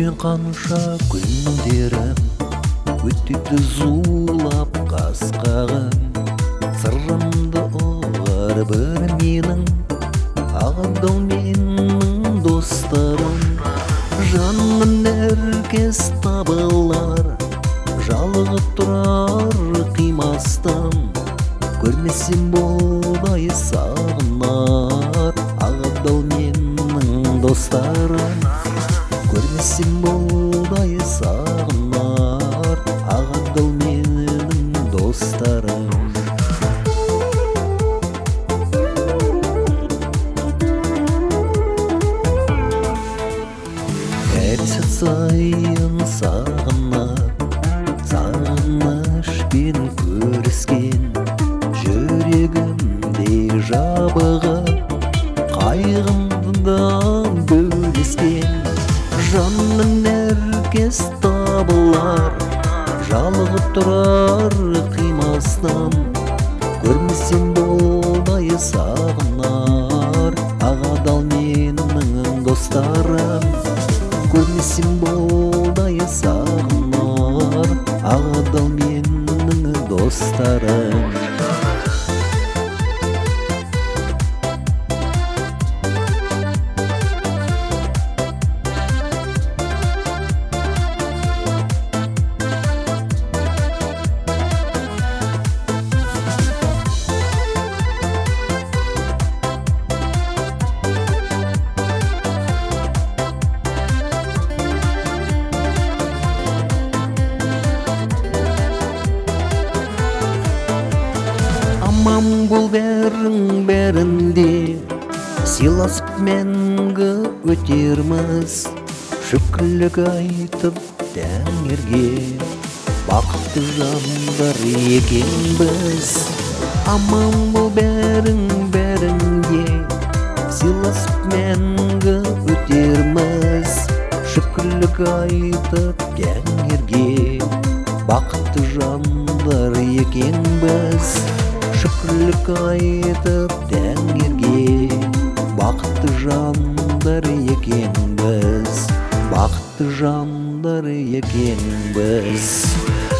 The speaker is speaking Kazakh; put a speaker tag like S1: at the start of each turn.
S1: Өткен қанша күндерім, өтті зулап қасқағым. Сырымды ұғар бір менің, ағадал менің достарым. Жаным әркез табылар, жалығып тұрар қимастан. Көрмесем болдай сағынар, ағадал менің достарым. Көрмесем болдай сағынар, ағадал менің достарым. Әр сәт сайын сағынар, сағынышпен көріскен. Жүрегімде жабығып, қайғымда бөліскен. Жаным әркез табылар, жалығып тұрар қимастан. Көрмесем болдай сағынар, ағадал менің достарым. Көрмесем болдай сағынар, ағадал менің достарым. Аман бол бәрінде, сыйласып мәңгі өтерміз. Шүкірлік айтып Тәңірге, бақытты жандар екенбіз. Аман бол бәрінде, сыйласып мәңгі өтерміз. Шүкірлік айтып Тәңірге, бақытты жандар екенбіз. Шүкірлік айтып Тәңірге, бақытты жандар екенбіз. Бақытты жандар екенбіз.